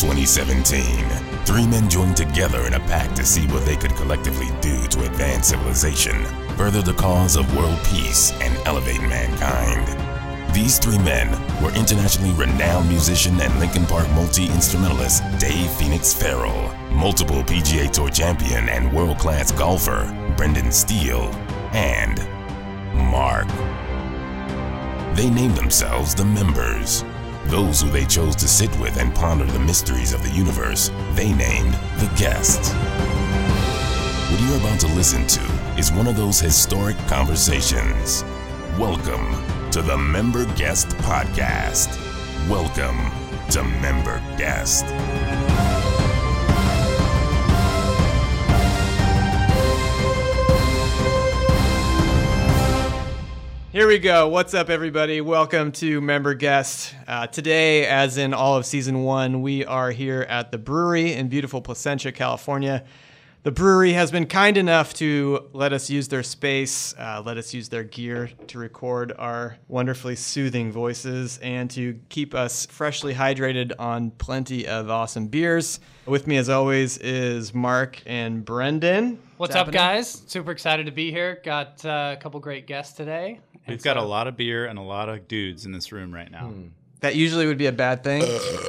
2017, three men joined together in a pact to see what they could collectively do to advance civilization, further the cause of world peace, and elevate mankind. These three men were internationally renowned musician and Linkin Park multi-instrumentalist Dave Phoenix Farrell, multiple PGA Tour champion and world-class golfer Brendan Steele, and Mark. They named themselves the Members. Those who they chose to sit with and ponder the mysteries of the universe, they named the Guests. What you're about to listen to is one of those historic conversations. Welcome to the Member Guest Podcast. Welcome to Member Guest. Here we go. What's up, everybody? Welcome to Member Guest. Today, as in all of Season 1, we are here at the brewery in beautiful Placentia, California. The brewery has been kind enough to let us use their space, let us use their gear to record our wonderfully soothing voices, and to keep us freshly hydrated on plenty of awesome beers. With me, as always, is Mark and Brendan. What's up, guys? Super excited to be here. Got a couple great guests today. We've got a lot of beer and a lot of dudes in this room right now. That usually would be a bad thing.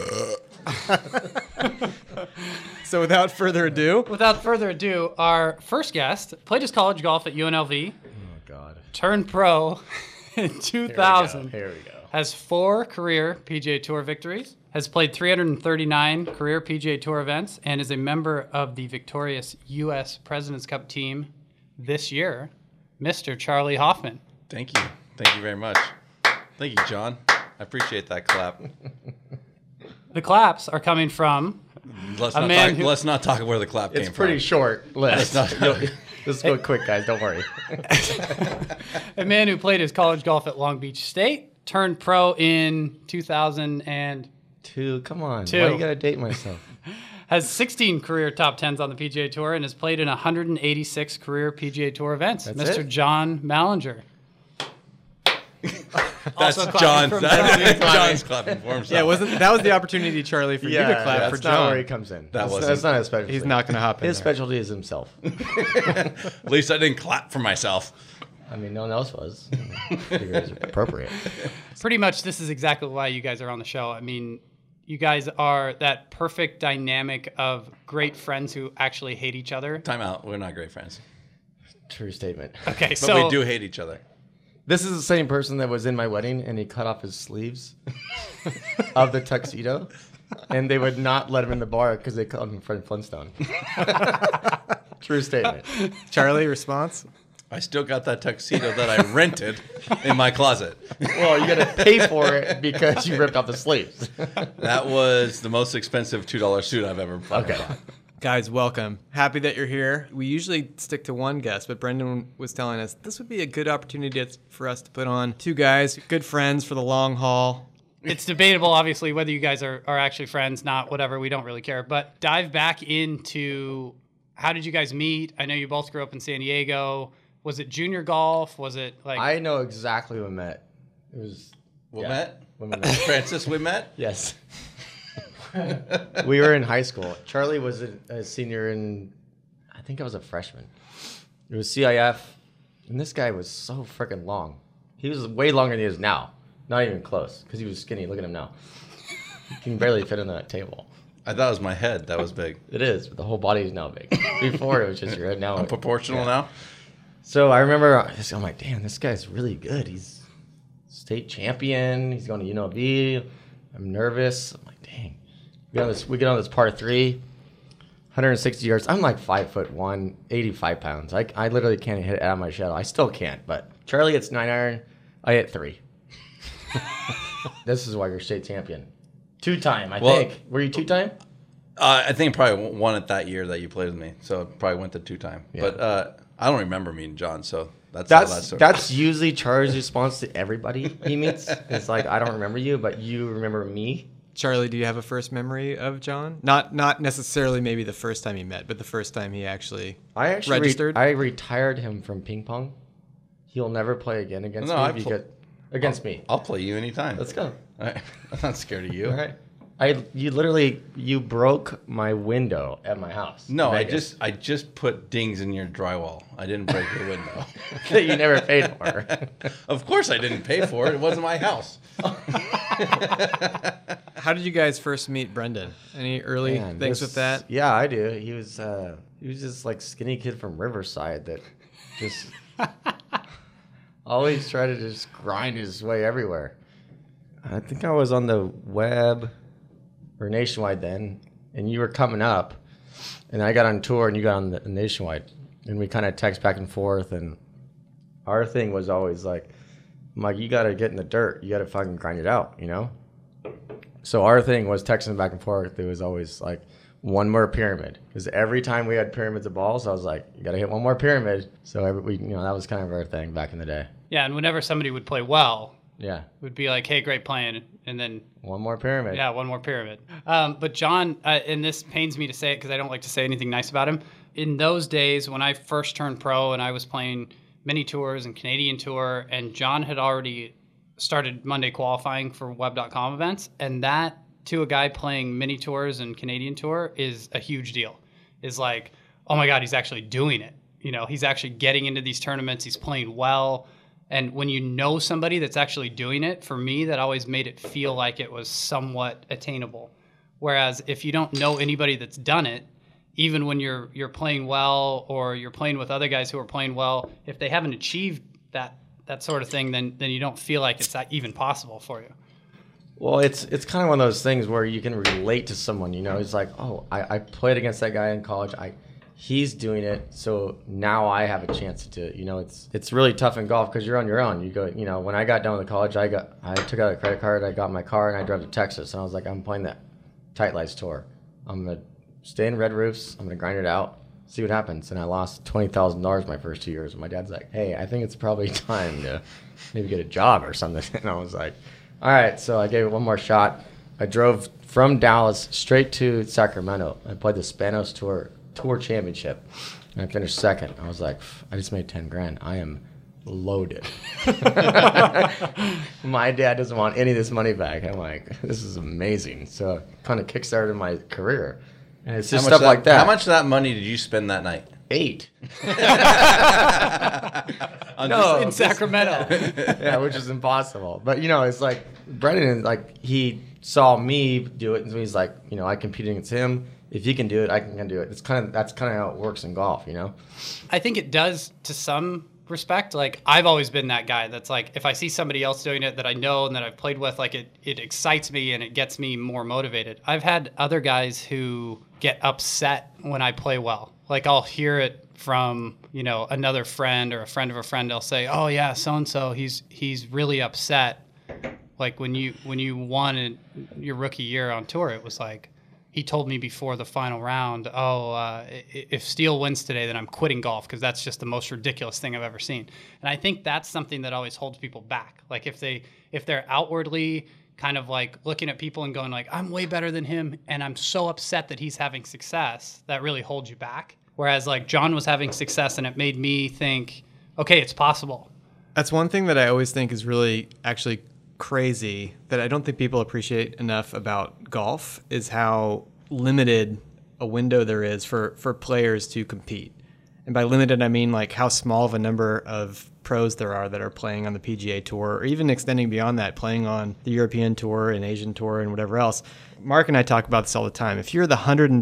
So without further ado, our first guest played his college golf at UNLV. Oh, God. Turned pro in 2000. Here we go. Has 4 career PGA Tour victories. Has played 339 career PGA Tour events and is a member of the victorious U.S. President's Cup team this year, Mr. Charlie Hoffman. Thank you. Thank you very much. Thank you, John. I appreciate that clap. The claps are coming from Let's not talk where the clap came from. It's pretty short list. Let's go quick, guys. Don't worry. A man who played his college golf at Long Beach State, turned pro in 2002. Come on. Why you got to date myself? Has 16 career top 10s on the PGA Tour and has played in 186 career PGA Tour events. That's Mr. it? John Mallinger. That's John's clapping for himself. Yeah, that was the opportunity, Charlie, for you to clap for that's John. not where he comes in. That's not his specialty. He's not going to hop in His there. specialty is himself. At least I didn't clap for myself. I mean, no one else was. I figure it's appropriate. Pretty much this is exactly why you guys are on the show. I mean, you guys are that perfect dynamic of great friends who actually hate each other. Time out. We're not great friends. True statement. Okay, But so we do hate each other. This is the same person that was in my wedding, and he cut off his sleeves of the tuxedo, and they would not let him in the bar because they called him Fred Flintstone. True statement. Charlie, response? I still got that tuxedo that I rented in my closet. Well, you got to pay for it because you ripped off the sleeves. That was the most expensive $2 suit I've ever bought. Guys, welcome. Happy that you're here. We usually stick to one guest, but Brendan was telling us this would be a good opportunity for us to put on 2 guys, good friends for the long haul. it's debatable, obviously, whether you guys are actually friends, not whatever. We don't really care. But dive back into how did you guys meet? I know you both grew up in San Diego. Was it junior golf? Was it like... I know exactly when we met. It was... We When we met. Francis, we met? Yes. We were in high school. Charlie was a senior and I think I was a freshman. It was CIF, and this guy was so freaking long. He was way longer than he is now. Not even close, because he was skinny. Look at him now. He can barely fit on that table. I thought it was my head that was big. It is, but the whole body is now big. Before it was just your head. Now I'm proportional now? So I remember, I'm like, damn, this guy's really good. He's state champion. He's going to UNLV. I'm nervous. I'm like, dang. We get on this par 3, 160 yards. I'm like 5'1", 85 pounds. I literally can't hit it out of my shadow. I still can't, but Charlie hits 9 iron. I hit 3. This is why you're state champion. 2-time, I think. Were you 2-time? I think probably won it that year that you played with me, so probably went to 2-time. Yeah. But I don't remember meeting John, so that's usually Charlie's response to everybody he meets. It's like, I don't remember you, but you remember me. Charlie, do you have a first memory of John? Not necessarily maybe the first time you met, but the first time he actually registered? I retired him from ping pong. He'll never play again against me. Against me. I'll play you anytime. Let's go. All right. I'm not scared of you. All right. You broke my window at my house. No, in I Vegas. just put dings in your drywall. I didn't break your window. That you never paid for. Of course I didn't pay for it. It wasn't my house. How did you guys first meet Brendan? Any early Man, things with that? Yeah, I do. He was just like skinny kid from Riverside that just always tried to just grind his way everywhere. I think I was on the web or Nationwide then, and you were coming up, and I got on tour and you got on the Nationwide, and we kind of text back and forth, and our thing was always like, I'm like, you got to get in the dirt. You got to fucking grind it out, you know? So our thing was texting back and forth. It was always like one more pyramid. Because every time we had pyramids of balls, I was like, you got to hit one more pyramid. So that was kind of our thing back in the day. Yeah, and whenever somebody would play well, Yeah. it would be like, hey, great playing, and then One more pyramid. yeah, one more pyramid. But John, and this pains me to say it because I don't like to say anything nice about him. In those days when I first turned pro and I was playing mini tours and Canadian Tour, and John had already started Monday qualifying for web.com events, and that to a guy playing mini tours and Canadian Tour is a huge deal. Is like, oh my God, he's actually doing it. You know, he's actually getting into these tournaments. He's playing well. And when you know somebody that's actually doing it, for me, that always made it feel like it was somewhat attainable. Whereas if you don't know anybody that's done it, even when you're playing well or you're playing with other guys who are playing well, if they haven't achieved that sort of thing, then you don't feel like it's that even possible for you. Well, it's kind of one of those things where you can relate to someone, you know. It's like, oh, I played against that guy in college. He's doing it, so now I have a chance to do it. You know, it's really tough in golf because you're on your own. You go, you know, when I got done with college, I took out a credit card, I got my car, and I drove to Texas, and I was like, I'm playing that Tight Lights tour. I'm gonna stay in Red Roofs. I'm gonna grind it out, see what happens. And I lost $20,000 my first 2 years. And my dad's like, hey, I think it's probably time to maybe get a job or something. And I was like, all right. So I gave it one more shot. I drove from Dallas straight to Sacramento. I played the Spanos Tour Championship, and I finished second. I was like, I just made 10 grand. I am loaded. My dad doesn't want any of this money back. I'm like, this is amazing. So kind of kickstarted my career. And it's just stuff like that. How much of that money did you spend that night? 8. In Sacramento. Yeah, which is impossible. But, you know, it's like Brendan, like, he saw me do it, and so he's like, you know, I competed against him. If he can do it, I can do it. That's kind of how it works in golf, you know? I think it does to some respect. Like, I've always been that guy that's like, if I see somebody else doing it that I know and that I've played with, like, it excites me and it gets me more motivated. I've had other guys who get upset when I play well. Like, I'll hear it from, you know, another friend or a friend of a friend. They'll say, oh yeah, so-and-so, he's really upset. Like, when you won your rookie year on tour, it was like, he told me before the final round, if Steele wins today, then I'm quitting golf because that's just the most ridiculous thing I've ever seen. And I think that's something that always holds people back. Like, if they're outwardly kind of like looking at people and going like, I'm way better than him and I'm so upset that he's having success, that really holds you back. Whereas like John was having success and it made me think, okay, it's possible. That's one thing that I always think is really actually crazy that I don't think people appreciate enough about golf is how limited a window there is for players to compete. And by limited, I mean like how small of a number of pros there are that are playing on the PGA Tour, or even extending beyond that, playing on the European Tour and Asian Tour and whatever else. Mark and I talk about this all the time. If you're the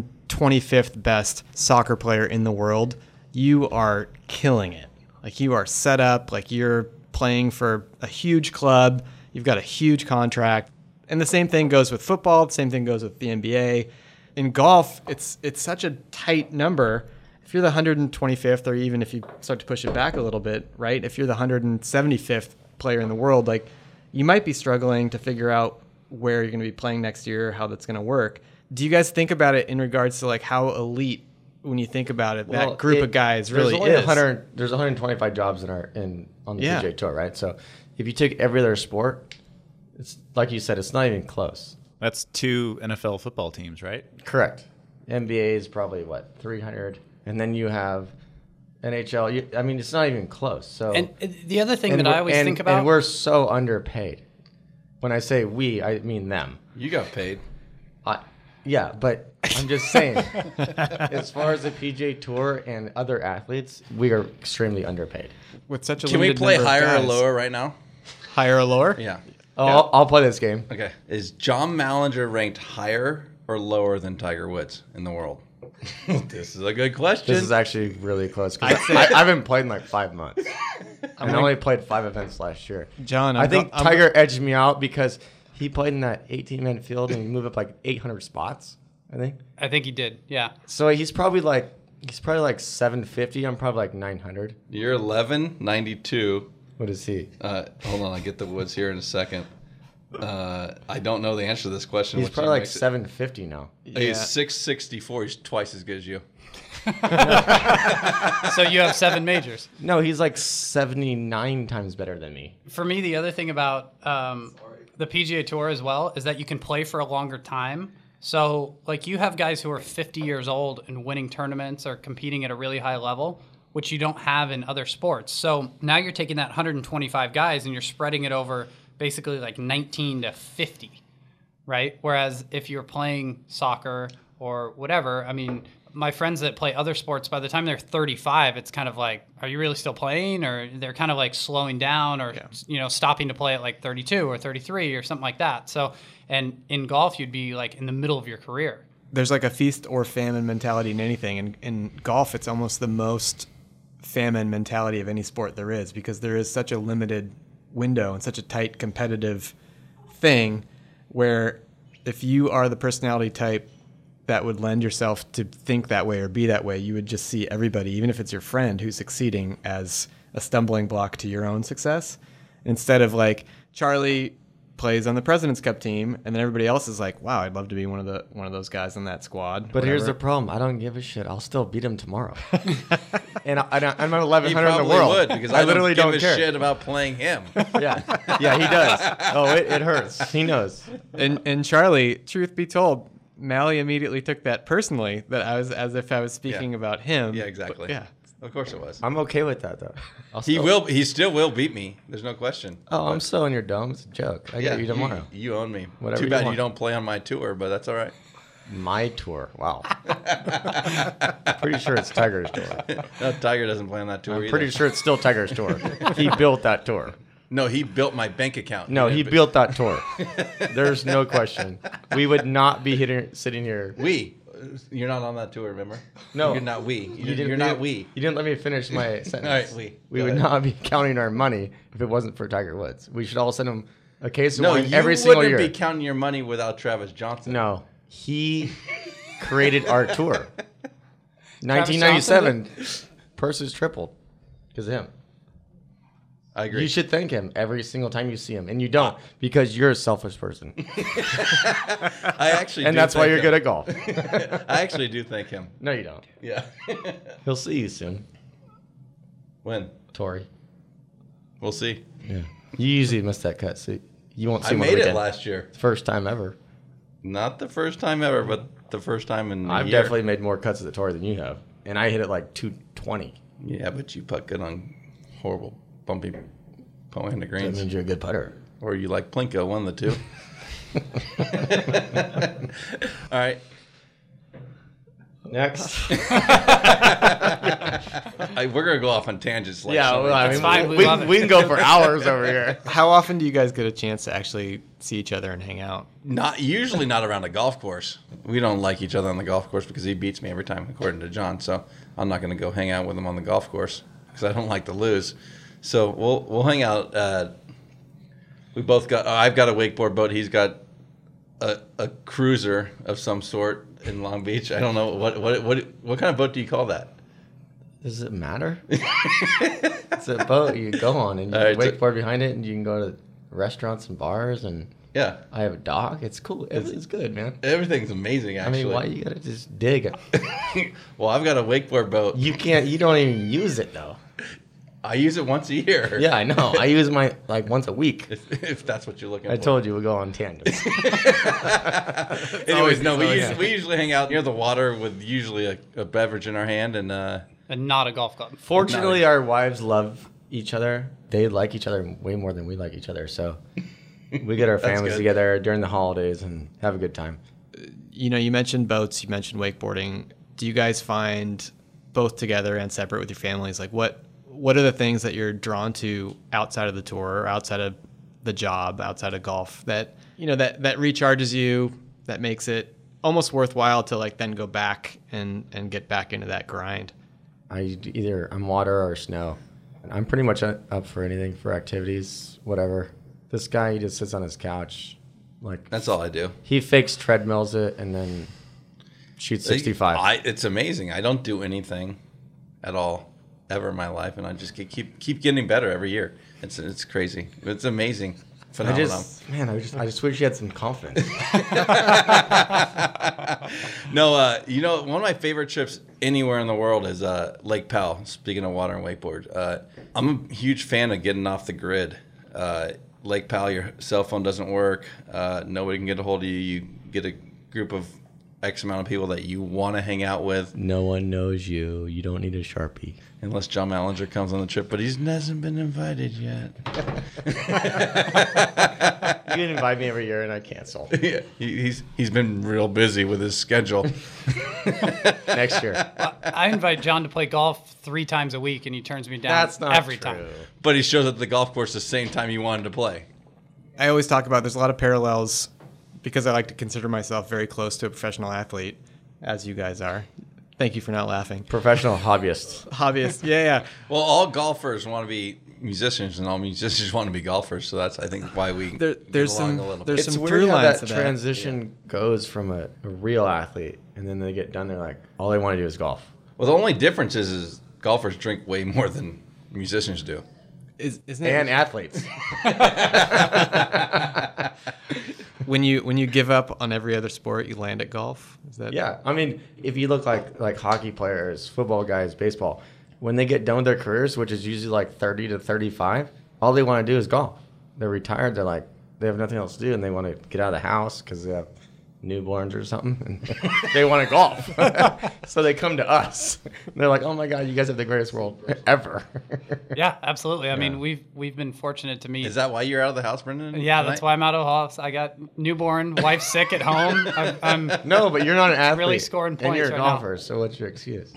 125th best soccer player in the world, you are killing it. Like, you are set up, like you're playing for a huge club, you've got a huge contract. And the same thing goes with football, the same thing goes with the NBA. In golf, it's such a tight number. If you're the 125th, or even if you start to push it back a little bit, right? If you're the 175th player in the world, like, you might be struggling to figure out where you're going to be playing next year, how that's going to work. Do you guys think about it in regards to like how elite, when you think about it, that group of guys really is? There's 125 jobs on the PGA Tour, right? So if you take every other sport, it's like you said, it's not even close. That's 2 NFL football teams, right? Correct. NBA is probably 300, and then you have NHL. I mean, it's not even close. So, and the other thing that I always think about, and we're so underpaid. When I say we, I mean them. You got paid. Yeah, but I'm just saying, as far as the PGA Tour and other athletes, we are extremely underpaid. With such a Can we limited play number of higher or guys. lower right now? Higher or lower? Yeah. Oh, I'll play this game. Okay. Is John Mallinger ranked higher or lower than Tiger Woods in the world? This is a good question. This is actually really close. 'Cause I'd say- I haven't played in like 5 months. I only played 5 events last year. John, I think Tiger edged me out because he played in that 18-man field and he moved up like 800 spots, I think. I think he did. Yeah. So he's probably like 750. I'm probably like 900. You're 1192. What is he? Hold on, I'll get the Woods here in a second. I don't know the answer to this question. He's which probably like makes it- 750 now. He's 664. He's twice as good as you. So you have 7 majors. No, he's like 79 times better than me. For me, the other thing about the PGA Tour as well is that you can play for a longer time. So, like, you have guys who are 50 years old and winning tournaments or competing at a really high level, which you don't have in other sports. So now you're taking that 125 guys and you're spreading it over basically like 19 to 50, right? Whereas if you're playing soccer or whatever, I mean, my friends that play other sports, by the time they're 35, it's kind of like, are you really still playing? Or they're kind of like slowing down or, stopping to play at like 32 or 33 or something like that. So, and in golf, you'd be like in the middle of your career. There's like a feast or famine mentality in anything. And in golf, it's almost the most famine mentality of any sport there is, because there is such a limited window and such a tight competitive thing where if you are the personality type that would lend yourself to think that way or be that way, you would just see everybody, even if it's your friend who's succeeding, as a stumbling block to your own success. Instead of like Charlie plays on the President's Cup team, and then everybody else is like, "Wow, I'd love to be one of those guys in that squad." But here's the whatever. problem. I don't give a shit. I'll still beat him tomorrow. And I'm at 1100 He in the probably world. would, because I literally don't don't give care. a shit about playing him. Yeah, he does. Oh, it hurts. He knows. And Charlie, truth be told, Mally immediately took that personally, that I was as if I was speaking about him. Yeah, exactly. But yeah. Of course it was. I'm okay with that though. He still will beat me. There's no question. Oh, I'm still in your dome. It's a joke. I get you tomorrow. You own me. Whatever Too you bad you want. don't play on my tour, but that's all right. My tour. Wow. Pretty sure it's Tiger's tour. No, Tiger doesn't play on that tour I'm either. pretty sure it's still Tiger's tour. He built that tour. No, he built my bank account. No, didn't he built that tour. There's no question. We would not be sitting here. You're not on that tour, remember? No. You're not we. You You're not we. You didn't let me finish my sentence. All right, We Go would ahead. not be counting our money if it wasn't for Tiger Woods. We should all send him a case of No, wine you every single wouldn't year. be counting your money without Travis Johnson. No, he created our tour. Travis 1997, purses tripled because of him. I agree. You should thank him every single time you see him, and you don't because you're a selfish person, I actually and do that's why thank you're him. good at golf. I actually do thank him. No, you don't. Yeah. He'll see you soon, When? Tori. We'll see. Yeah, you usually miss that cut, so you won't see I him on made the it weekend. last year. First time ever. Not the first time ever, but the first time in a I've year. definitely made more cuts at the Tour than you have, and I hit it like 220. Yeah, but you putt good on horrible, bumpy Poa That greens. means you're a good putter. Or you like Plinko, one of the two. All right. Next. We're going to go off on tangents. Like Yeah, so well, I many mean, fine, we we, love it. we can go for hours over here. How often do you guys get a chance to actually see each other and hang out? Usually not around a golf course. We don't like each other on the golf course because he beats me every time, according to John. So I'm not going to go hang out with him on the golf course because I don't like to lose. So we'll hang out. We both got. I've got a wakeboard boat. He's got a cruiser of some sort in Long Beach. I don't know what kind of boat do you call that? Does it matter? It's a boat you go on, and you All right, wakeboard behind it, and you can go to restaurants and bars. And Yeah, I have a dog. It's cool. It's good, man. everything's amazing. I Actually, mean, why you gotta just dig it? Well, I've got a wakeboard boat. You can't. You don't even use it though. I use it once a year. Yeah, I know. I use mine like once a week. if that's what you're looking I for. told you we go on tangents. Anyways, no, we yeah. we usually hang out near the water with usually a beverage in our hand, and And not a golf club. Fortunately, our wives love each other. They like each other way more than we like each other. So we get our That's families good. together during the holidays and have a good time. you mentioned boats, you mentioned wakeboarding. Do you guys find both together and separate with your families, like what are the things that you're drawn to outside of the tour, or outside of the job, outside of golf, that that recharges you, that makes it almost worthwhile to like then go back and get back into that grind? I'm water or snow. I'm pretty much up for anything, for activities, whatever. This guy, he just sits on his couch. Like, That's all I do. he fakes treadmills it and then shoots 65. It's amazing. I don't do anything at all ever in my life, and I just keep getting better every year. It's crazy. It's amazing. Phenomenon. I just wish you had some confidence. No, one of my favorite trips anywhere in the world is Lake Powell. Speaking of water and wakeboard, I'm a huge fan of getting off the grid. Lake Powell, your cell phone doesn't work. Nobody can get a hold of you. You get a group of X amount of people that you want to hang out with. No one knows you. You don't need a Sharpie. Unless John Mallinger comes on the trip, but he hasn't been invited yet. You can invite me every year and I cancel. Yeah, he's been real busy with his schedule. Next year. I invite John to play golf 3 times a week, and he turns me down That's not every true. time. But he shows up at the golf course the same time you wanted to play. I always talk about there's a lot of parallels, because I like to consider myself very close to a professional athlete, as you guys are. Thank you for not laughing. Professional hobbyists. Hobbyist, yeah. Well, all golfers want to be musicians, and all musicians want to be golfers. So that's, I think, why we There's get some along a little. there's It's some weird through how lines that to that. transition goes from a real athlete, and then they get done, they're like, all they want to do is golf. Well, the only difference is golfers drink way more than musicians do. Isn't And it athletes. when you give up on every other sport, you land at golf? Is that Yeah, I mean, if you look like hockey players, football guys, baseball, when they get done with their careers, which is usually like 30 to 35, all they want to do is golf. They're retired. They're like, they have nothing else to do, and they want to get out of the house because they have newborns or something, and they want to golf. So they come to us. They're like, oh my God, you guys have the greatest world ever. Yeah, absolutely. I mean, we've been fortunate to meet. Is that why you're out of the house, Brendan? Yeah, that's why I'm out of the house. I got newborn, wife's sick at home. I'm No, but you're not an athlete. Really scoring And points you're a right golfer, so what's your excuse?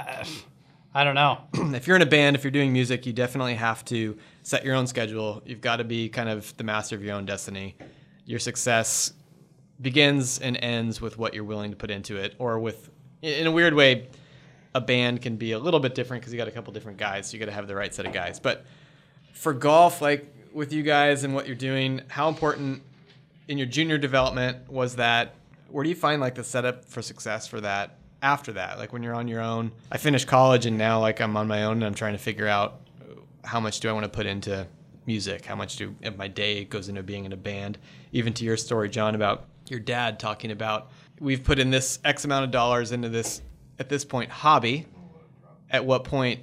I don't know. if you're in a band, if you're doing music, you definitely have to set your own schedule. You've got to be kind of the master of your own destiny. Your success begins and ends with what you're willing to put into it, or with, in a weird way, a band can be a little bit different because you got a couple different guys, so you got to have the right set of guys. But for golf, like with you guys and what you're doing, how important in your junior development was that? Where do you find like the setup for success for that after that? Like when you're on your own. I finished college and now like I'm on my own and I'm trying to figure out how much do I want to put into music? How much of my day goes into being in a band? Even to your story, John, about your dad talking about, we've put in this X amount of dollars into this, at this point, hobby. At what point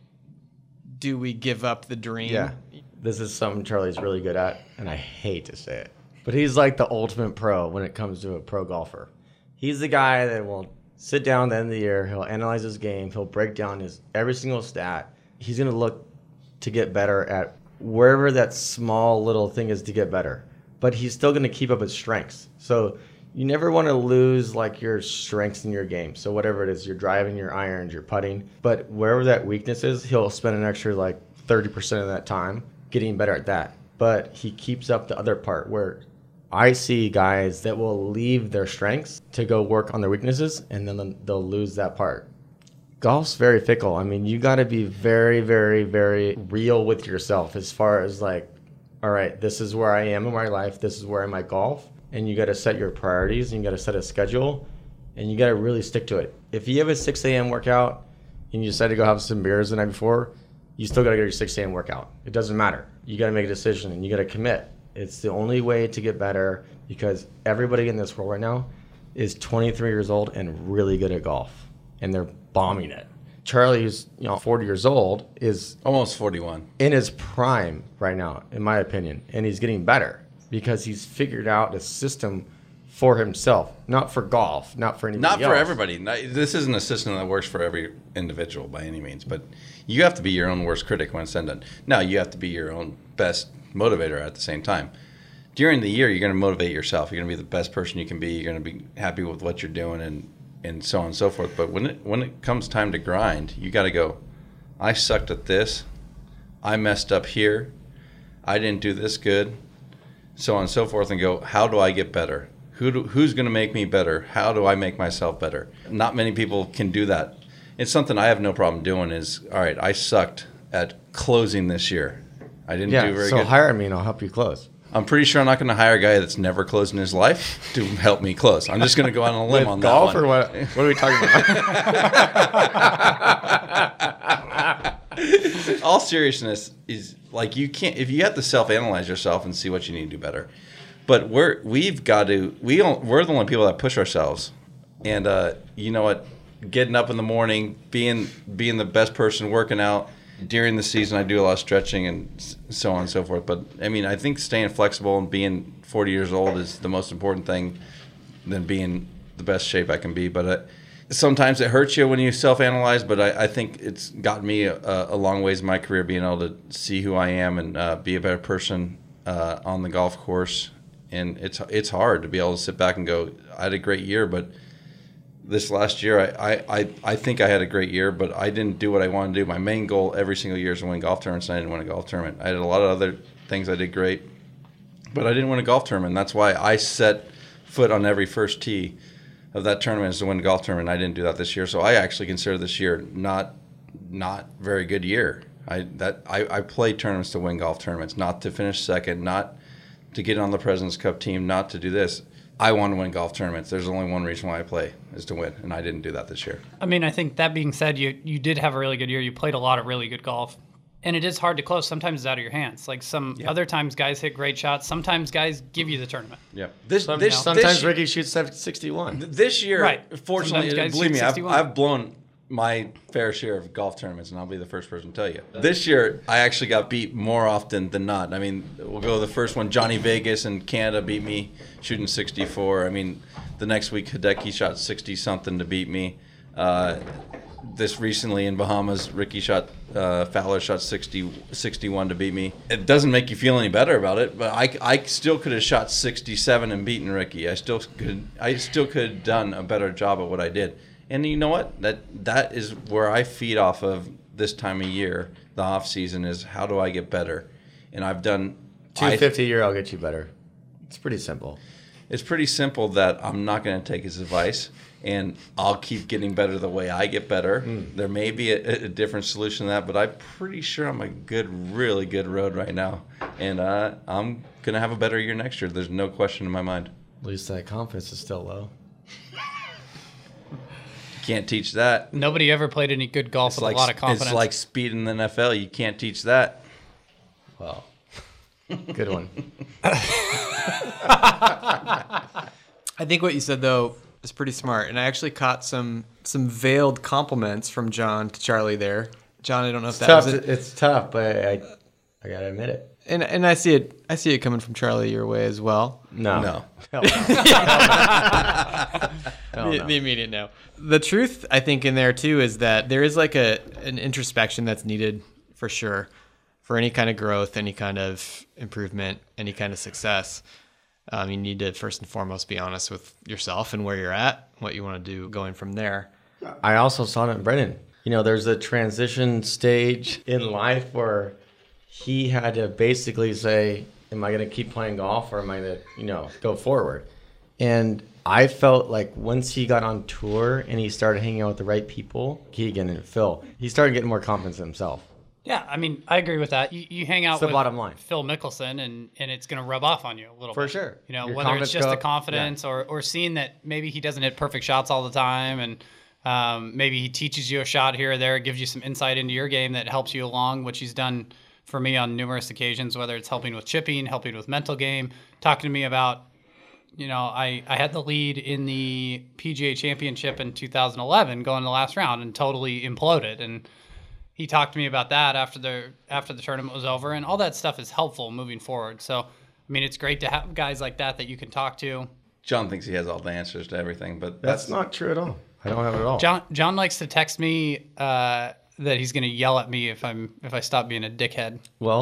do we give up the dream? Yeah. This is something Charlie's really good at, and I hate to say it. But he's like the ultimate pro when it comes to a pro golfer. He's the guy that will sit down at the end of the year, he'll analyze his game, he'll break down his every single stat. He's going to look to get better at wherever that small little thing is to get better. But he's still going to keep up his strengths. So you never want to lose like your strengths in your game. So whatever it is, you're driving, your irons, your putting. But wherever that weakness is, he'll spend an extra like 30% of that time getting better at that. But he keeps up the other part where I see guys that will leave their strengths to go work on their weaknesses, and then they'll lose that part. Golf's very fickle. I mean, you got to be very, very, very real with yourself as far as like, all right, this is where I am in my life. This is where I might golf. And you got to set your priorities, and you got to set a schedule, and you got to really stick to it. If you have a 6 a.m. workout and you decide to go have some beers the night before, you still got to get your 6 a.m. workout. It doesn't matter. You got to make a decision, and you got to commit. It's the only way to get better, because everybody in this world right now is 23 years old and really good at golf, and they're bombing it. Charlie, who's 40 years old, is Almost 41. in his prime right now, in my opinion, and he's getting better because he's figured out a system for himself, not for golf, not for anybody Not else. for everybody. This isn't a system that works for every individual by any means, but you have to be your own worst critic when it's said and done. Now, you have to be your own best motivator at the same time. during the year, you're going to motivate yourself. You're going to be the best person you can be. You're going to be happy with what you're doing and so on and so forth. But when it comes time to grind, you got to go, I sucked at this. I messed up here. I didn't do this good. So on and so forth, and go, how do I get better? Who's going to make me better? How do I make myself better? Not many people can do that. It's something I have no problem doing is, all right, I sucked at closing this year. I didn't do very good. So hire me and I'll help you close. I'm pretty sure I'm not going to hire a guy that's never closed in his life to help me close. I'm just going to go out on a limb on golf that one. or what? What are we talking about? All seriousness is like you can't if you have to self-analyze yourself and see what you need to do better. But we're the only people that push ourselves. And you know what? Getting up in the morning, being the best person, working out. During the season, I do a lot of stretching and so on and so forth. But, I mean, I think staying flexible and being 40 years old is the most important thing than being the best shape I can be. But sometimes it hurts you when you self-analyze, but I think it's gotten me a long ways in my career being able to see who I am and be a better person on the golf course. And it's hard to be able to sit back and go, I had a great year, but this last year, I think I had a great year, but I didn't do what I wanted to do. My main goal every single year is to win golf tournaments, and I didn't win a golf tournament. I had a lot of other things I did great, but I didn't win a golf tournament. That's why I set foot on every first tee of that tournament is to win a golf tournament. I didn't do that this year, so I actually consider this year not very good year. I play tournaments to win golf tournaments, not to finish second, not to get on the President's Cup team, not to do this. I want to win golf tournaments. There's only one reason why I play is to win, and I didn't do that this year. I mean, I think that being said, you did have a really good year. You played a lot of really good golf, and it is hard to close. Sometimes it's out of your hands. Like other times, guys hit great shots. Sometimes guys give you the tournament. Yeah. Sometimes Ricky shoots 61. This year, Right. fortunately, Sometimes guys believe me, shoot 61. I've blown my fair share of golf tournaments, and I'll be the first person to tell you. This year, I actually got beat more often than not. I mean, we'll go the first one. Johnny Vegas in Canada beat me shooting 64. I mean, the next week, Hideki shot 60-something to beat me. This recently in Bahamas, Fowler shot 61 to beat me. It doesn't make you feel any better about it, but I still could have shot 67 and beaten Ricky. I still could have done a better job at what I did. And you know what? That is where I feed off of this time of year. The off season is how do I get better? And I've done 250 a year, I'll get you better. It's pretty simple. It's pretty simple that I'm not going to take his advice, and I'll keep getting better the way I get better. There may be a different solution to that, but I'm pretty sure I'm a really good road right now, and I'm going to have a better year next year. There's no question in my mind. At least that confidence is still low. Can't teach that. Nobody ever played any good golf with a lot of confidence. It's like speed in the NFL. You can't teach that. Well, good one. I think what you said, though, is pretty smart. And I actually caught some veiled compliments from John to Charlie there. John, I don't know if that was it. It's tough, but I got to admit it. And I see it coming from Charlie your way as well. No. Hell no. The immediate no. The truth, I think, in there too is that there is like an introspection that's needed for sure for any kind of growth, any kind of improvement, any kind of success. You need to first and foremost be honest with yourself and where you're at, what you want to do going from there. I also saw it in Brennan. There's a transition stage in life where he had to basically say, am I going to keep playing golf or am I going to, go forward? And I felt like once he got on tour and he started hanging out with the right people, Keegan and Phil, he started getting more confidence in himself. Yeah, I mean, I agree with that. You hang out the with bottom line. Phil Mickelson, and it's going to rub off on you a little bit. For sure. Your Whether it's just the up, confidence or seeing that maybe he doesn't hit perfect shots all the time, and maybe he teaches you a shot here or there, gives you some insight into your game that helps you along, which he's done for me on numerous occasions, whether it's helping with chipping, helping with mental game, talking to me about, I had the lead in the PGA Championship in 2011 going to the last round and totally imploded. And he talked to me about that after the tournament was over, and all that stuff is helpful moving forward. So, I mean, it's great to have guys like that you can talk to. John thinks he has all the answers to everything, but That's not true at all. I don't have it at all. John likes to text me that he's going to yell at me if I stop being a dickhead. Well,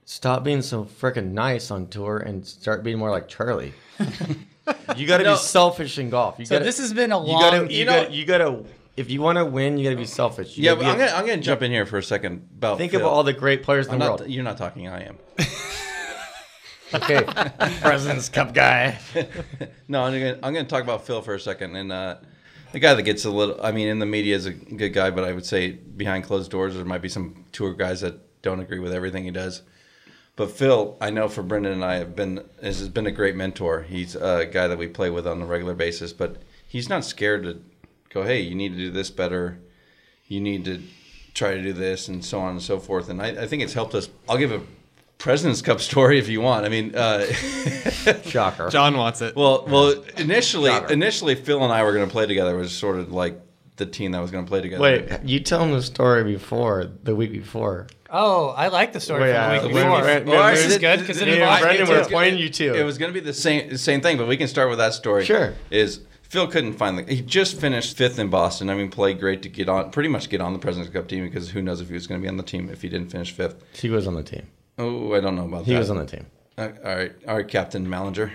stop being so freaking nice on tour and start being more like Charlie. You got to be selfish in golf. So this has been a long. You gotta. If you want to win, you got to be selfish. Yeah, but I'm gonna jump in here for a second about Think Phil. of all the great players in the world. You're not talking. I am. Okay, President's Cup guy. No, I'm gonna talk about Phil for a second, and the guy that gets a little. I mean, in the media is a good guy, but I would say behind closed doors there might be some tour guys that don't agree with everything he does. But Phil, I know for Brendan and I has been a great mentor. He's a guy that we play with on a regular basis, but he's not scared to go, hey, you need to do this better. You need to try to do this, and so on and so forth. And I think it's helped us. I'll give a President's Cup story if you want. I mean, Shocker. John wants it. well, initially, Phil and I were going to play together. It was sort of like the team that was going to play together. Wait, you tell him the story the week before. Oh, I like the story from the week before. This is good because it me and involves me Brendan too. were pointing you to. It was going to be the same thing, but we can start with that story. Sure. Is Phil couldn't find he just finished 5th in Boston. I mean, played great to pretty much get on the President's Cup team, because who knows if he was going to be on the team if he didn't finish 5th. He was on the team. Oh, I don't know about that. He was on the team. All right, Captain Mallinger.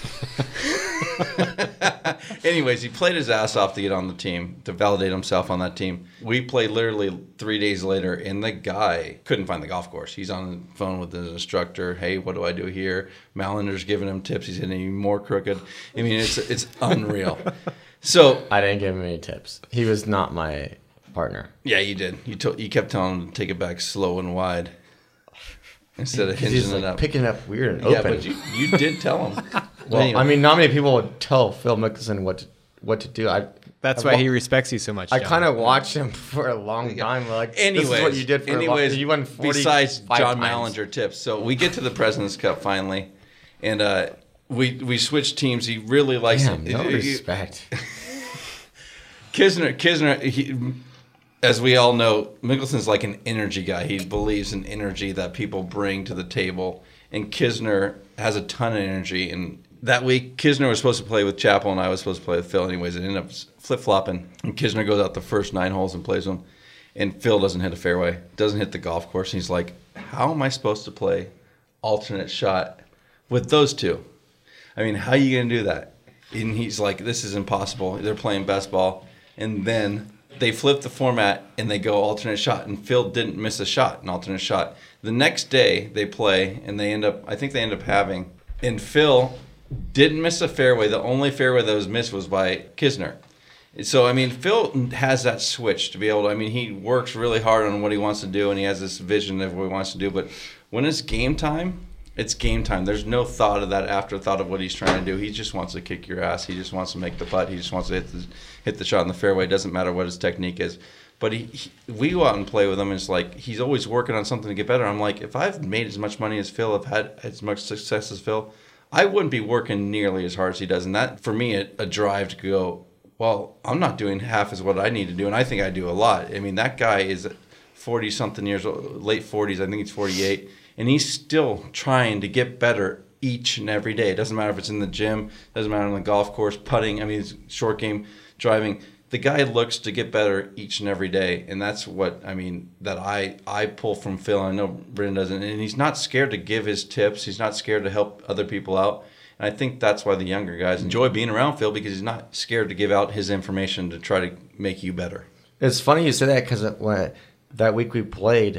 Anyways, he played his ass off to get on the team, to validate himself on that team. We played literally 3 days later, and the guy couldn't find the golf course. He's on the phone with his instructor. Hey, what do I do here? Mallinger's giving him tips. He's hitting even more crooked. I mean, it's unreal. So I didn't give him any tips. He was not my partner. yeah, you did. You kept telling him to take it back slow and wide instead of hinging He's it up. picking it up weird and Yeah, open. but you did tell him. Well, Anyway. I mean, not many people would tell Phil Mickelson what to do. That's why he respects you so much. I John. kind of watched him for a long time. Like, Anyways, this is what you did for a long, you won 45 besides John times. Mallinger tips. So we get to the President's Cup finally, and we switch teams. He really likes Damn, it. no respect. Kisner, as we all know, Mickelson's like an energy guy. He believes in energy that people bring to the table, and Kisner has a ton of energy. And that week, Kisner was supposed to play with Chappell, and I was supposed to play with Phil. Anyways, it ended up flip-flopping, and Kisner goes out the first 9 holes and plays them, and Phil doesn't hit a fairway, doesn't hit the golf course. And he's like, how am I supposed to play alternate shot with those two? I mean, how are you going to do that? And he's like, this is impossible. They're playing best ball. And then they flip the format and they go alternate shot. And Phil didn't miss a shot, an alternate shot. The next day they play and they end up having. And Phil didn't miss a fairway. The only fairway that was missed was by Kisner. So, I mean, Phil has that switch to be able to, I mean, he works really hard on what he wants to do, and he has this vision of what he wants to do. But when it's game time, it's game time. There's no thought of that afterthought of what he's trying to do. He just wants to kick your ass. He just wants to make the putt. He just wants to hit the shot in the fairway. It doesn't matter what his technique is. But we go out and play with him, and it's like he's always working on something to get better. I'm like, if I've made as much money as Phil, I've had as much success as Phil, I wouldn't be working nearly as hard as he does. And that, for me, a drive to go, well, I'm not doing half as what I need to do, and I think I do a lot. I mean, that guy is 40-something years old, late 40s. I think he's 48, and he's still trying to get better each and every day. It doesn't matter if it's in the gym, doesn't matter on the golf course, putting, I mean, short game, driving. The guy looks to get better each and every day, and that's what, I mean, that I pull from Phil. I know Brendan doesn't, and he's not scared to give his tips. He's not scared to help other people out. And I think that's why the younger guys enjoy being around Phil, because he's not scared to give out his information to try to make you better. It's funny you say that, because that week we played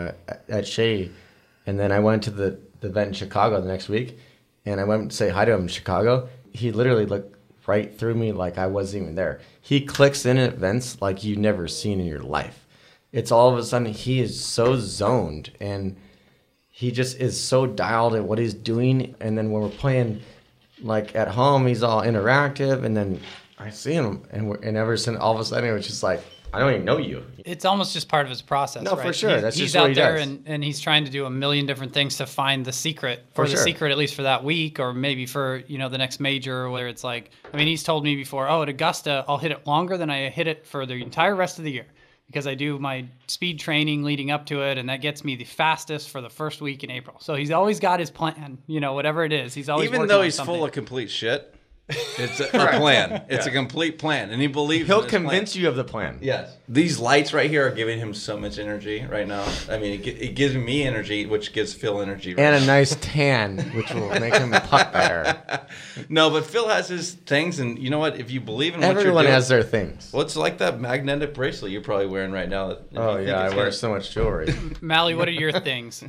at Shea, and then I went to the event in Chicago the next week, and I went to say hi to him in Chicago. He literally looked right through me like I wasn't even there. He clicks in at events like you've never seen in your life. It's all of a sudden he is so zoned, and he just is so dialed at what he's doing. And then when we're playing like at home, he's all interactive, and then I see him, and ever since all of a sudden it was just like, I don't even know you. It's almost just part of his process. No, right? for sure. That's he's just what out he there does. and he's trying to do a million different things to find the secret, For or the sure. secret at least for that week, or maybe for the next major, where it's like, I mean, he's told me before, at Augusta I'll hit it longer than I hit it for the entire rest of the year, because I do my speed training leading up to it, and that gets me the fastest for the first week in April. So he's always got his plan, whatever it is. He's always Even working though on he's something. full of complete shit, It's a plan. It's a complete plan, and he believes. He'll in his plan. convince you of the plan. Yes. These lights right here are giving him so much energy right now. I mean, it gives me energy, which gives Phil energy. Right And a now. nice tan, which will make him putt better. No, but Phil has his things, and you know what? If you believe in what Everyone you're doing, has their things. well, it's like that magnetic bracelet you're probably wearing right now. Oh, yeah, I wear so much jewelry. Mally, what are your things?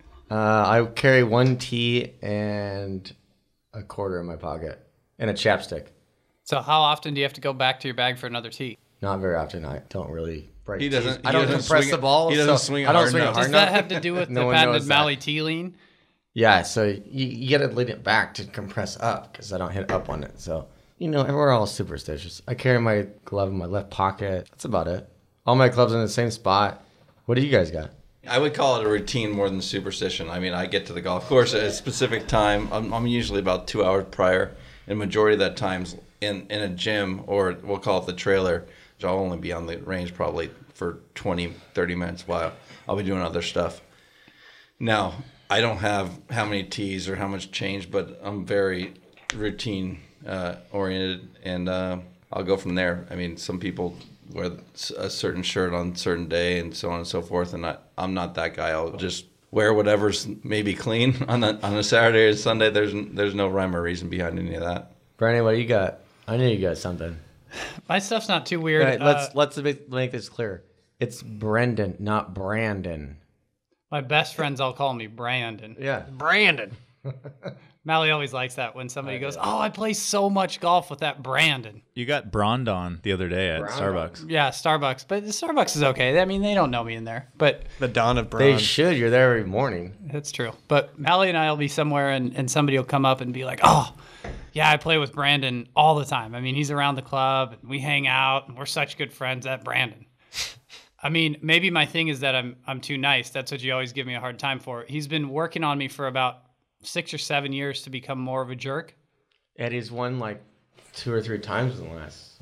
I carry one tea and a quarter in my pocket and a chapstick. So how often do you have to go back to your bag for another tee? Not very often. I don't really break He doesn't. tees. I don't compress swing the it- ball. He doesn't so swing it I don't hard swing it enough. hard Does that enough. have to do with No the one patented knows that. Mally tea lean? Yeah, so you got to lean it back to compress up because I don't hit up on it. So, we're all superstitious. I carry my glove in my left pocket. That's about it. All my clubs in the same spot. What do you guys got? I would call it a routine more than superstition. I mean, I get to the golf course at a specific time. I'm usually about 2 hours prior, and majority of that time's in a gym, or we'll call it the trailer. So I'll only be on the range probably for 20, 30 minutes while I'll be doing other stuff. Now, I don't have how many tees or how much change, but I'm very routine oriented, and I'll go from there. I mean, some people wear a certain shirt on a certain day and so on and so forth, and I'm not that guy. I'll just wear whatever's maybe clean on a Saturday or Sunday. There's no rhyme or reason behind any of that. Brandon, what do you got? I know you got something. My stuff's not too weird. All right, let's make this clear. It's Brendan, not Brandon. My best friends all call me Brandon. Yeah. Brandon. Mally always likes that when somebody goes, "Oh, I play so much golf with that Brandon." You got Brond on the other day at Brond. Starbucks. Yeah, Starbucks. But the Starbucks is okay. I mean, they don't know me in there. But The dawn of They bronze. should. You're there every morning. that's true. But Mally and I will be somewhere and somebody will come up and be like, "Oh, yeah, I play with Brandon all the time. I mean, he's around the club and we hang out and we're such good friends at Brandon." I mean, maybe my thing is that I'm too nice. That's what you always give me a hard time for. He's been working on me for about 6 or 7 years to become more of a jerk. Eddie's won like 2 or 3 times in the last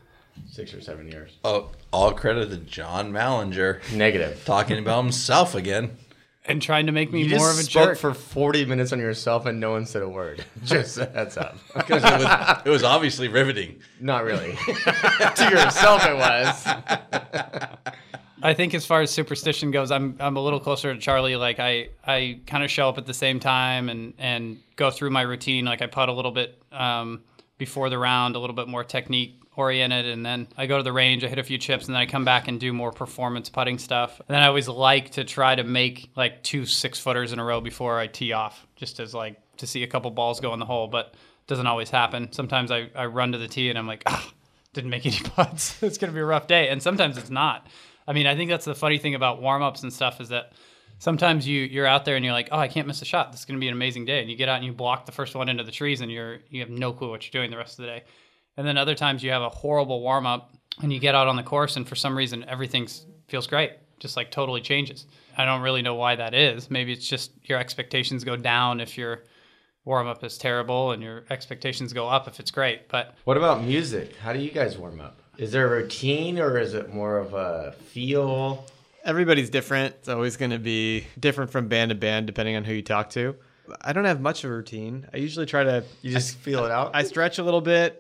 6 or 7 years. Oh, all credit to John Mallinger Negative. talking about himself again. And trying to make me You more just of a spoke jerk. for 40 minutes on yourself and no one said a word. Just a heads up. Because it was obviously riveting. Not really. To yourself it was. I think as far as superstition goes, I'm a little closer to Charlie. Like I kind of show up at the same time and go through my routine. Like I putt a little bit before the round, a little bit more technique oriented, and then I go to the range, I hit a few chips, and then I come back and do more performance putting stuff. And then I always like to try to make like 2 6-footers in a row before I tee off, just as like to see a couple balls go in the hole, but it doesn't always happen. Sometimes I run to the tee and I'm like, didn't make any putts. It's going to be a rough day. And sometimes it's not. I mean, I think that's the funny thing about warm-ups and stuff is that sometimes you're out there and you're like, oh, I can't miss a shot. This is going to be an amazing day. And you get out and you block the first one into the trees and you have no clue what you're doing the rest of the day. And then other times you have a horrible warm-up and you get out on the course and for some reason everything feels great, just like totally changes. I don't really know why that is. Maybe it's just your expectations go down if your warm-up is terrible and your expectations go up if it's great. But What about music? How do you guys warm up? Is there a routine or is it more of a feel? Everybody's different. It's always going to be different from band to band depending on who you talk to. I don't have much of a routine. I usually try to You just feel it out? I stretch a little bit.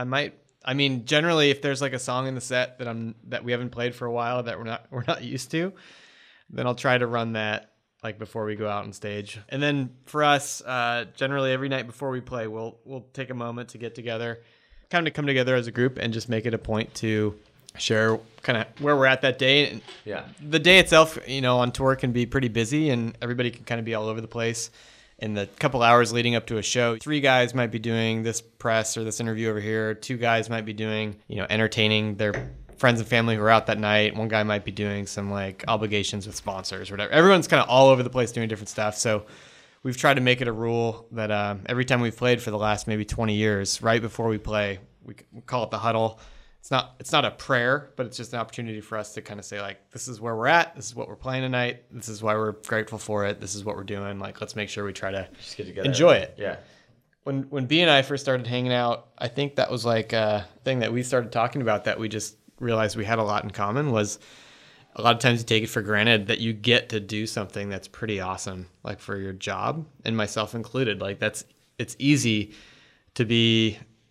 Generally if there's like a song in the set that we haven't played for a while that we're not used to, then I'll try to run that like before we go out on stage. And then for us, generally every night before we play, we'll take a moment to get together, kind of come together as a group and just make it a point to share kind of where we're at that day. And Yeah. the day itself, on tour can be pretty busy and everybody can kind of be all over the place. In the couple hours leading up to a show, 3 guys might be doing this press or this interview over here. 2 guys might be doing, entertaining their friends and family who are out that night. 1 guy might be doing some like obligations with sponsors or whatever. Everyone's kind of all over the place doing different stuff. So we've tried to make it a rule that every time we've played for the last maybe 20 years, right before we play, we call it the huddle. It's not a prayer, but it's just an opportunity for us to kind of say like, this is where we're at. This is what we're playing tonight. This is why we're grateful for it. This is what we're doing. Like, let's make sure we try to Just get together. enjoy it. Yeah. When B and I first started hanging out, I think that was like a thing that we started talking about that we just realized we had a lot in common was a lot of times you take it for granted that you get to do something that's pretty awesome, like for your job, and myself included. Like it's easy to be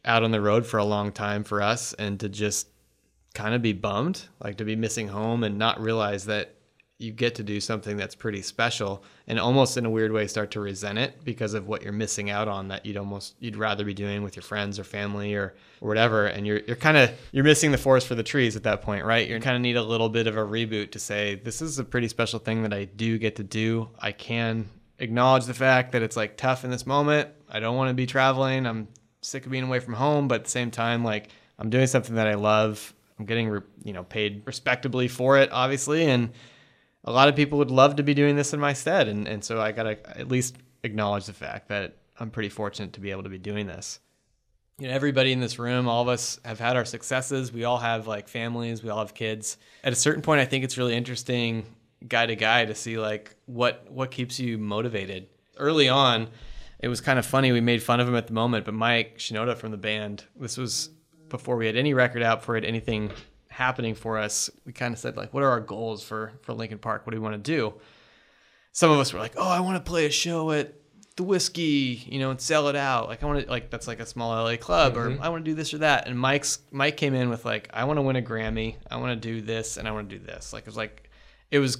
out on the road for a long time for us and to just kind of be bummed, like to be missing home and not realize that you get to do something that's pretty special and almost in a weird way start to resent it because of what you're missing out on that you'd rather be doing with your friends or family or whatever. And you're missing the forest for the trees at that point, right? You kind of need a little bit of a reboot to say, this is a pretty special thing that I do get to do. I can acknowledge the fact that it's like tough in this moment. I don't want to be traveling. I'm sick of being away from home, but at the same time, like I'm doing something that I love. I'm getting, paid respectably for it, obviously. And a lot of people would love to be doing this in my stead. And so I got to at least acknowledge the fact that I'm pretty fortunate to be able to be doing this. Everybody in this room, all of us have had our successes. We all have like families. We all have kids. At a certain point, I think it's really interesting guy to guy to see like what keeps you motivated. Early on, it was kind of funny. We made fun of him at the moment, but Mike Shinoda from the band, this was before we had any record out, before we had anything happening for us, we kind of said like, what are our goals for Linkin Park? What do we want to do? Some of us were like, I want to play a show at the Whiskey, and sell it out. Like I want to, like, that's like a small LA club, or I want to do this or that. And Mike came in with like, I want to win a Grammy. I want to do this. And I want to do this. It was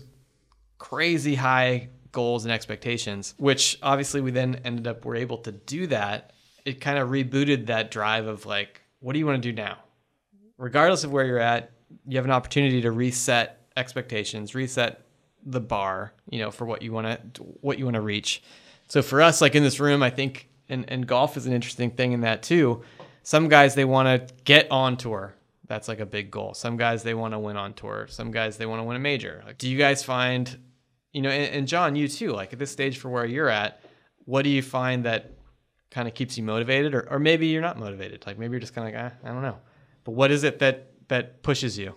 crazy high goals and expectations, which obviously we then were able to do that. It kind of rebooted that drive of like, what do you want to do now? Regardless of where you're at, you have an opportunity to reset expectations, reset the bar, for what you want to reach. So for us, like in this room, I think, and golf is an interesting thing in that too. Some guys, they want to get on tour. That's like a big goal. Some guys, they want to win on tour. Some guys, they want to win a major. Like, do you guys find, and John, you too, like at this stage for where you're at, what do you find that kind of keeps you motivated? Or maybe you're not motivated. Like maybe you're just kind of like, I don't know. But what is it that pushes you?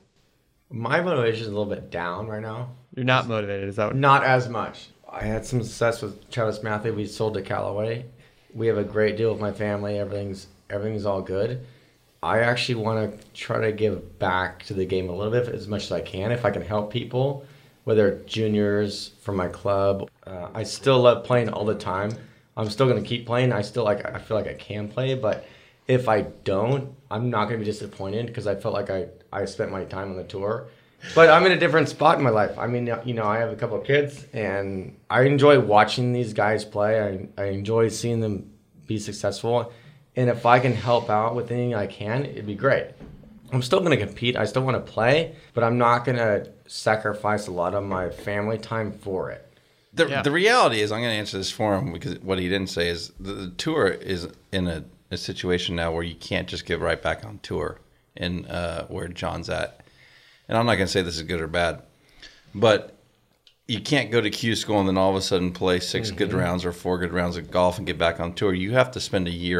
My motivation is a little bit down right now. You're not motivated, is that what? Not as much. I had some success with Travis Matthew. We sold to Callaway. We have a great deal with my family. Everything's all good. I actually want to try to give back to the game a little bit as much as I can. If I can help people, whether juniors from my club. I still love playing all the time. I'm still going to keep playing. I feel like I can play, but if I don't, I'm not going to be disappointed because I felt like I spent my time on the tour. But I'm in a different spot in my life. I mean, I have a couple of kids, and I enjoy watching these guys play. I enjoy seeing them be successful. And if I can help out with anything I can, it'd be great. I'm still going to compete. I still want to play, but I'm not going to sacrifice a lot of my family time for it. The reality is, I'm going to answer this for him because what he didn't say is the tour is in a situation now where you can't just get right back on tour and where John's at. And I'm not going to say this is good or bad, but you can't go to Q School and then all of a sudden play 6 good rounds or 4 good rounds of golf and get back on tour. You have to spend a year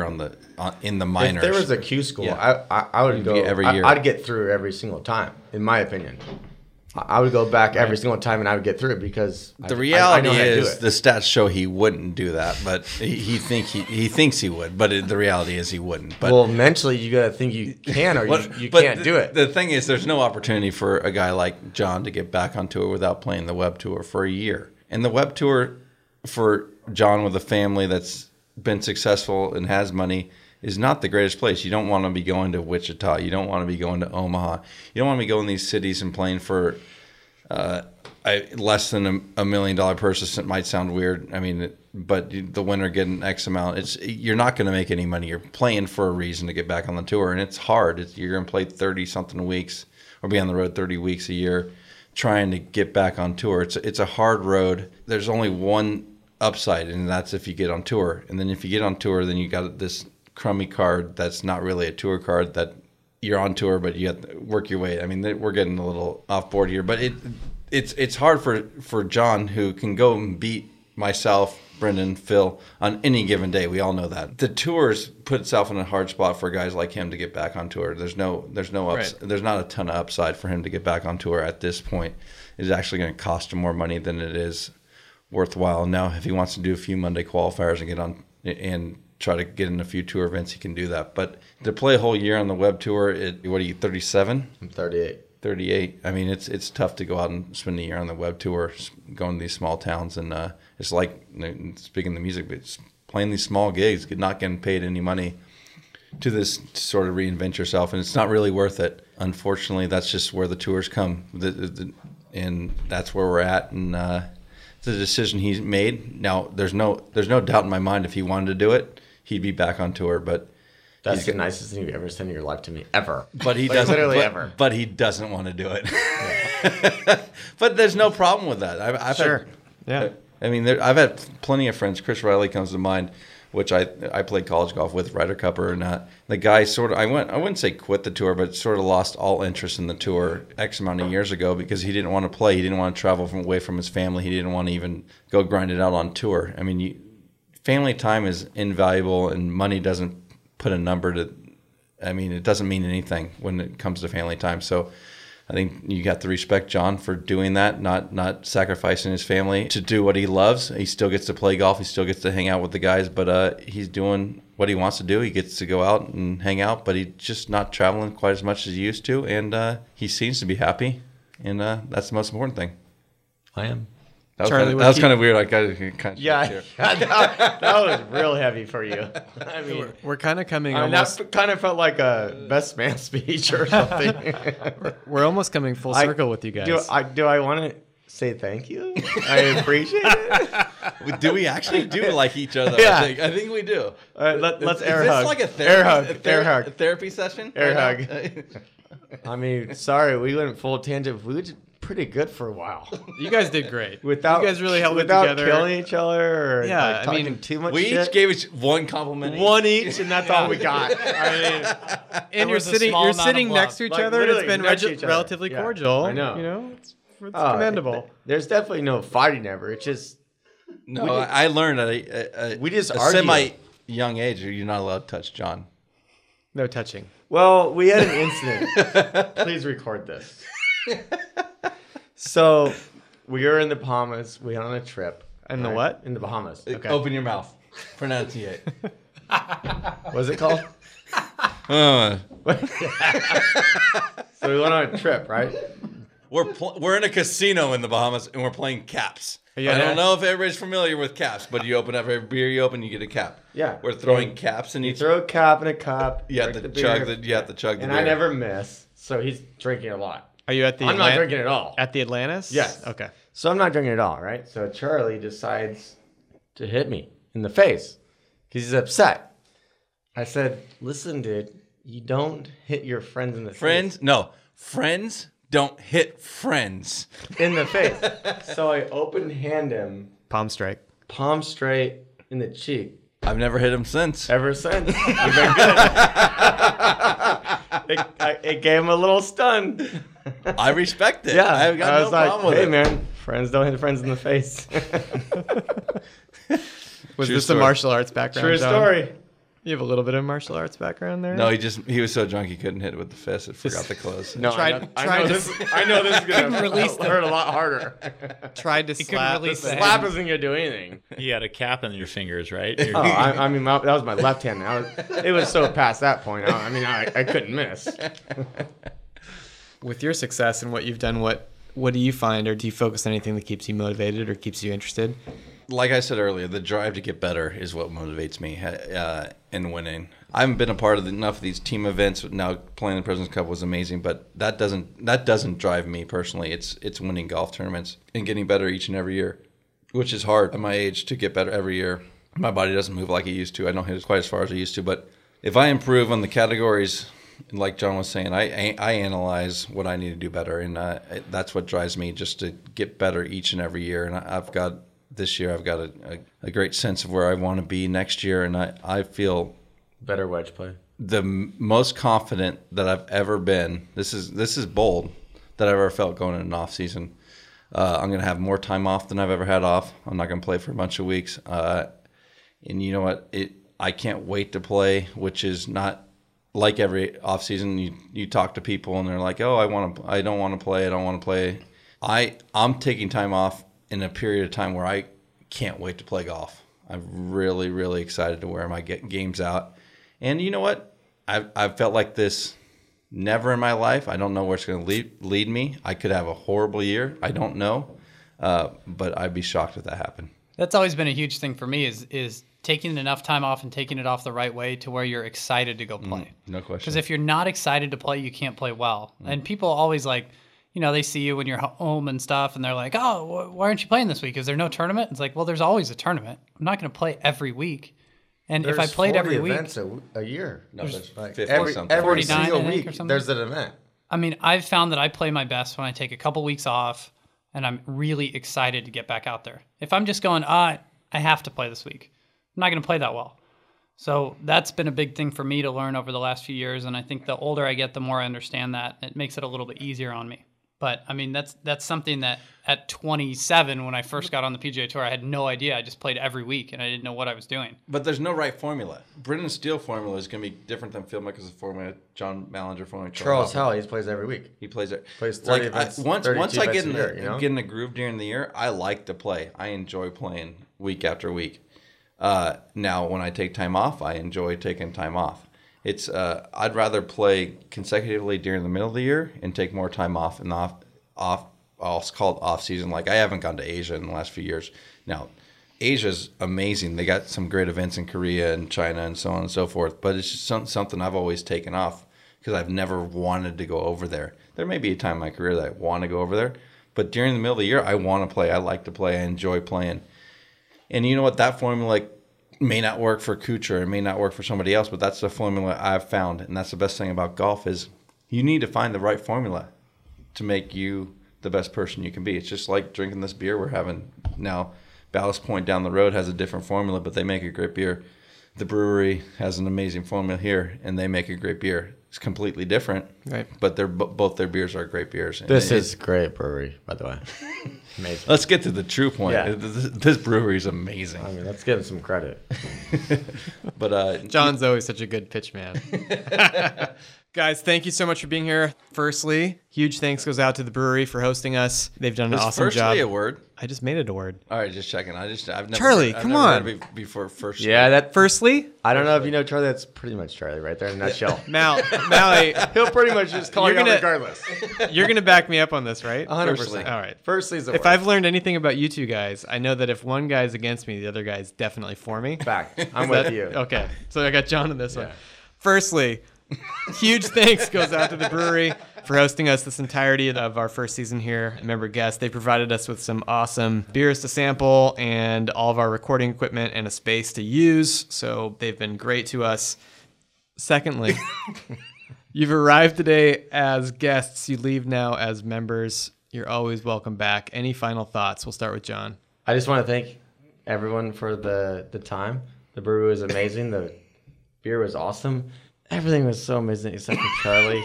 in the minors. If there was a Q School, I would go every year. I'd get through every single time, in my opinion. I would go back every single time and I would get through it because the reality is the stats show he wouldn't do that, but he thinks he would, but the reality is he wouldn't. But, well, mentally you got to think you can or you can't do it. The thing is, there's no opportunity for a guy like John to get back on tour without playing the web tour for a year. And the web tour for John with a family that's been successful and has money is not the greatest place. You don't want to be going to Wichita. You don't want to be going to Omaha. You don't want to be going to these cities and playing for less than $1 million purse. It might sound weird. I mean, but the winner getting X amount. You're not going to make any money. You're playing for a reason to get back on the tour, and it's hard. You're going to play 30-something weeks or be on the road 30 weeks a year trying to get back on tour. It's a hard road. There's only one upside, and that's if you get on tour. And then if you get on tour, then you got this crummy card that's not really a tour card that you're on tour, but you have to work your way. I mean, we're getting a little off board here, but it's hard for John, who can go and beat myself, Brendan, Phil on any given day. We all know that the tours put itself in a hard spot for guys like him to get back on tour. There's not a ton of upside for him to get back on tour at this point. It's actually going to cost him more money than it is worthwhile. Now, if he wants to do a few Monday qualifiers and get on and try to get in a few tour events, he can do that. But to play a whole year on the web tour, what are you, 37? I'm 38. 38. I mean, it's tough to go out and spend a year on the web tour, going to these small towns. And it's like, speaking of the music, but it's playing these small gigs, not getting paid any money to this to sort of reinvent yourself, and it's not really worth it. Unfortunately, that's just where the tours come, and that's where we're at. And it's a decision he's made. Now, there's no doubt in my mind if he wanted to do it, he'd be back on tour. But That's the nicest thing you've ever said in your life to me, ever. But he Like, doesn't. literally but, ever. But he doesn't want to do it. But there's no problem with that. I've Sure. Yeah. I mean, I've had plenty of friends. Chris Riley comes to mind, which I played college golf with, Ryder Cupper, and the guy sort of I wouldn't say quit the tour, but sort of lost all interest in the tour X amount of years ago because he didn't want to play. He didn't want to travel away from his family. He didn't want to even go grind it out on tour. I mean, family time is invaluable, and money doesn't put a number to. I mean, it doesn't mean anything when it comes to family time. So I think you got to respect John for doing that, not sacrificing his family to do what he loves. He still gets to play golf. He still gets to hang out with the guys, but he's doing what he wants to do. He gets to go out and hang out, but he's just not traveling quite as much as he used to, and he seems to be happy, and that's the most important thing. I am. That Charlie, was kind of weird. I got kind of Yeah, that was real heavy for you. I mean, We're kind of coming that kind of felt like a best man speech or something. we're almost coming full circle with you guys. Do I want to say thank you? I appreciate it. Do we actually do like each other? Yeah. I think we do. Let's Is air this hug. like a air therapy, hug. Air hug. a therapy session? Air right hug. now? I mean, sorry, we went full tangent. We did pretty good for a while. You guys did great. Without you guys really held it without together. killing each other or Yeah, like, I talking mean, too much We shit. each gave each one compliment. one each, and that's all we got. I mean, And you're was a small amount of sitting love. next to each Like, other, and it's literally been next to each other. relatively Yeah, cordial. I know. You know, it's oh, commendable. There's definitely no fighting ever. It's just No, I learned at a We just a argue. semi-young age you're not allowed to touch John. No touching. well, we had an incident. Please record this. So we were in the Bahamas. We went on a trip. In the what? In the Bahamas. Okay. Open your mouth. Pronunciate. What's it called? Uh, So we went on a trip, right? we're in a casino in the Bahamas and we're playing caps. Yeah. I don't know if everybody's familiar with caps, but you open up every beer you open, you get a cap. Yeah. We're throwing caps in each. Throw a cap in a cup. You have drink to the chug beer. the. You have to chug the And beer. I never miss. So he's drinking a lot. Are you at the I'm not drinking at all. At the Atlantis? Yes. Okay. So I'm not drinking at all, right? So Charlie decides to hit me in the face because he's upset. I said, listen, dude, you don't hit your friends in the Friends? No. Friends don't hit friends. face. In the face. So I open hand him, Palm strike. palm straight in the cheek. I've never hit him since. Ever since. We've been good. It gave him a little stun. I respect it. Yeah. I've got I no was like, problem with hey, it. man, friends don't hit friends in the face. Was True this story. a martial arts background? True John? story. You have a little bit of martial arts background there? No, he was so drunk he couldn't hit it with the fist. It forgot to close. No, Tried- I tried know to- this. I know this is gonna release hurt a lot harder. Tried to couldn't slap. release the Slap isn't gonna do anything. You had a cap on your fingers, right? Oh, I mean, that was my left hand. It was so past that point. I couldn't miss. With your success and what you've done, what do you find, or do you focus on anything that keeps you motivated or keeps you interested? Like I said earlier, the drive to get better is what motivates me in winning. I haven't been a part of enough of these team events. Now playing the President's Cup was amazing, but that doesn't drive me personally. It's winning golf tournaments and getting better each and every year, which is hard at my age to get better every year. My body doesn't move like it used to. I don't hit it quite as far as I used to, but if I improve on the categories, like John was saying, I analyze what I need to do better, and that's what drives me, just to get better each and every year. And this year I've got a great sense of where I want to be next year, and I feel Better wedge play. the most confident that I've ever been. This is bold, that I've ever felt going into an off season. I'm going to have more time off than I've ever had off. I'm not going to play for a bunch of weeks. And you know what? I can't wait to play, which is not like every off season. You talk to people and they're like, "Oh, I don't want to play. I'm taking time off in a period of time where I can't wait to play golf. I'm really, really excited to wear my games out. And you know what? I've felt like this never in my life. I don't know where it's going to lead me. I could have a horrible year. I don't know. But I'd be shocked if that happened. That's always been a huge thing for me is taking enough time off and taking it off the right way to where you're excited to go play. No question. Because if you're not excited to play, you can't play well. And people always like, they see you when you're home and stuff, and they're like, oh, why aren't you playing this week? Is there no tournament? It's like, well, there's always a tournament. I'm not going to play every week. And if I played every week, events a year. No, there's Like 50 every something. 49, single I think, week, or something. there's an event. I mean, I've found that I play my best when I take a couple weeks off and I'm really excited to get back out there. If I'm just going, I have to play this week, I'm not going to play that well. So that's been a big thing for me to learn over the last few years. And I think the older I get, the more I understand that. It makes it a little bit easier on me. But, I mean, that's something that at 27, when I first got on the PGA Tour, I had no idea. I just played every week, and I didn't know what I was doing. But there's no right formula. Brendan Steele formula is going to be different than Phil Mickels's formula, John Mallinger formula. Charles Howell, he plays every week. He plays it. Plays 30 events, Once 32 I get events a year, get in the groove during the year, I like to play. I enjoy playing week after week. Now, when I take time off, I enjoy taking time off. It's I'd rather play consecutively during the middle of the year and take more time off in the it's called off season. Like, I haven't gone to Asia in the last few years. Now, Asia's amazing. They got some great events in Korea and China and so on and so forth. But it's just something I've always taken off because I've never wanted to go over there. There may be a time in my career that I want to go over there, but during the middle of the year, I want to play. I like to play. I enjoy playing. And you know what? That formula may not work for Kuchar. It may not work for somebody else, but that's the formula I've found. And that's the best thing about golf is you need to find the right formula to make you the best person you can be. It's just like drinking this beer we're having now. Ballast Point down the road has a different formula, but they make a great beer. The brewery has an amazing formula here, and they make a great beer. It's completely different, Right. but both their beers are great beers. And This is great brewery, by the way. Amazing. Let's get to the true point. Yeah. This brewery is amazing. I mean, let's give him some credit. But John's always such a good pitch man. Guys, thank you so much for being here. Firstly, huge thanks goes out to the brewery for hosting us. They've done an is awesome firstly job. a word? I just made it a word. All right, just checking. I've never Charlie, I've come never on. heard it before first. Yeah, that. Firstly, I don't know if you know Charlie. That's pretty much Charlie right there in a nutshell. Mally, He'll pretty much just call You're you out gonna- regardless. you're going to back me up on this, right? 100%. All right. Firstly is the If word. I've learned anything about you two guys, I know that if one guy's against me, the other guy's definitely for me. Fact. I'm Is with that- you. Okay, so I got John in this one. Yeah. Firstly, huge thanks goes out to the brewery for hosting us this entirety of our first season here. Member guests, they provided us with some awesome beers to sample and all of our recording equipment and a space to use. So they've been great to us. Secondly, you've arrived today as guests. You leave now as members. You're always welcome back. Any final thoughts? We'll start with John. I just want to thank everyone for the time. The brewery was amazing. The beer was awesome. Everything was so amazing except for Charlie.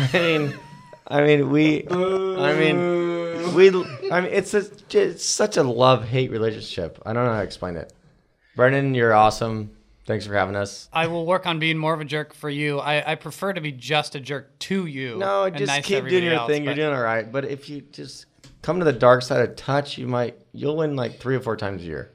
It's such a love-hate relationship. I don't know how to explain it. Brendan, you're awesome. Thanks for having us. I will work on being more of a jerk for you. I prefer to be just a jerk to you. No, and just nice to keep doing everybody your else, thing. You're but- doing all right. But if you just come to the dark side of touch, you'll win like 3 or 4 times a year.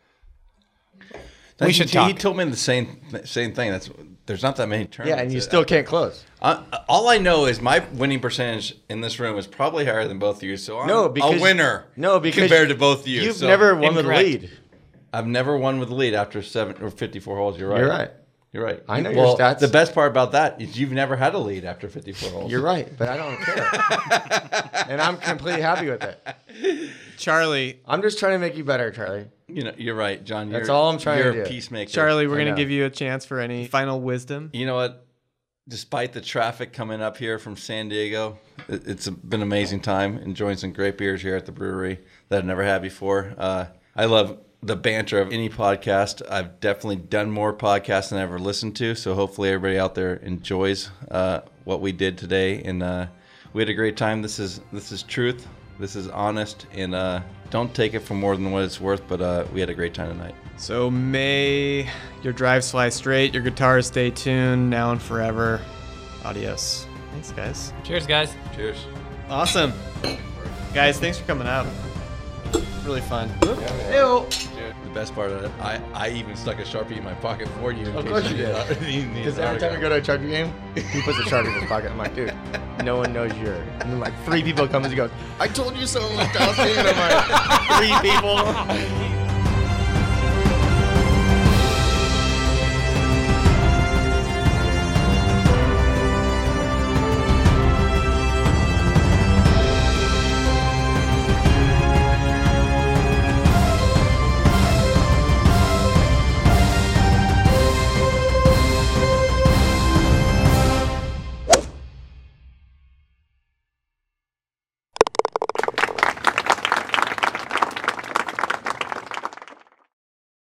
We should talk. He told me the same thing. There's not that many tournaments. Yeah, and you still can't close. All I know is my winning percentage in this room is probably higher than both of you. So I'm No, because a winner. No, because compared to both of you, You've So never won with the Incorrect. lead. I've never won with the lead after 7 or 54 holes. You're right. You're right. You're right. I know your Well, stats. The best part about that is you've never had a lead after 54 holes. You're right, but I don't care. And I'm completely happy with it. Charlie, I'm just trying to make you better, Charlie. You know, you're right, John. That's all I'm trying to You're do. a peacemaker. Charlie, we're I going to know. give you a chance for any final wisdom. You know what? Despite the traffic coming up here from San Diego, it's been an amazing time enjoying some great beers here at the brewery that I've never had before. I love the banter of any podcast. I've definitely done more podcasts than I ever listened to, so hopefully everybody out there enjoys what we did today. And we had a great time. This is truth. This is honest, and don't take it for more than what it's worth, but we had a great time tonight. So may your drives fly straight, your guitars stay tuned now and forever. Adios. Thanks, guys. Cheers, guys. Cheers. Awesome. Guys, thanks for coming out. Really fun. The best part of it, I even stuck a Sharpie in my pocket for you. Of course you did. Because every time we go to a Charger game, he puts a Sharpie in his pocket. I'm like, dude, no one knows you're. And then like 3 people come and he goes, I told you so. I'm like, I'm like 3 people.